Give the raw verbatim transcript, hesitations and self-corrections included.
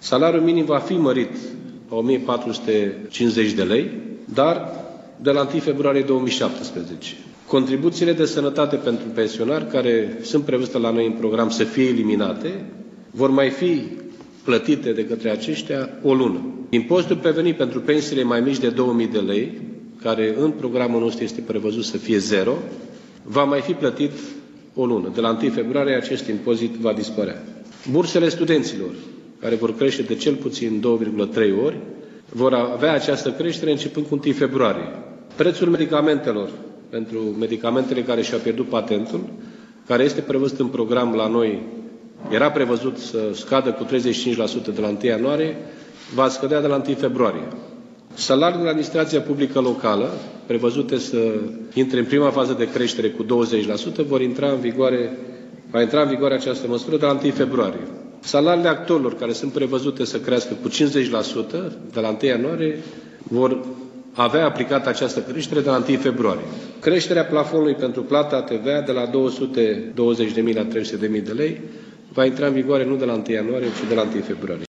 Salariul minim va fi mărit la o mie patru sute cincizeci de lei, dar de la întâi februarie două mii șaptesprezece. Contribuțiile de sănătate pentru pensionari, care sunt prevăzute la noi în program să fie eliminate, vor mai fi plătite de către aceștia o lună. Impozitul prevenit pentru pensiile mai mici de două mii de lei, care în programul nostru este prevăzut să fie zero, va mai fi plătit o lună. De la întâi februarie acest impozit va dispărea. Bursele studenților, care vor crește de cel puțin două virgulă trei ori, vor avea această creștere începând cu întâi februarie. Prețul medicamentelor pentru medicamentele care și-au pierdut patentul, care este prevăzut în program la noi, era prevăzut să scadă cu treizeci și cinci la sută de la întâi ianuarie, va scădea de la întâi februarie. Salariul de administrația publică locală, prevăzute să intre în prima fază de creștere cu douăzeci la sută, vor intra în vigoare, va intra în vigoare această măsură de la întâi februarie. Salariile actorilor, care sunt prevăzute să crească cu cincizeci la sută de la întâi ianuarie, vor avea aplicată această creștere de la întâi februarie. Creșterea plafonului pentru plata T V A de la două sute douăzeci de mii la trei sute de mii de lei va intra în vigoare nu de la întâi ianuarie, ci de la întâi februarie.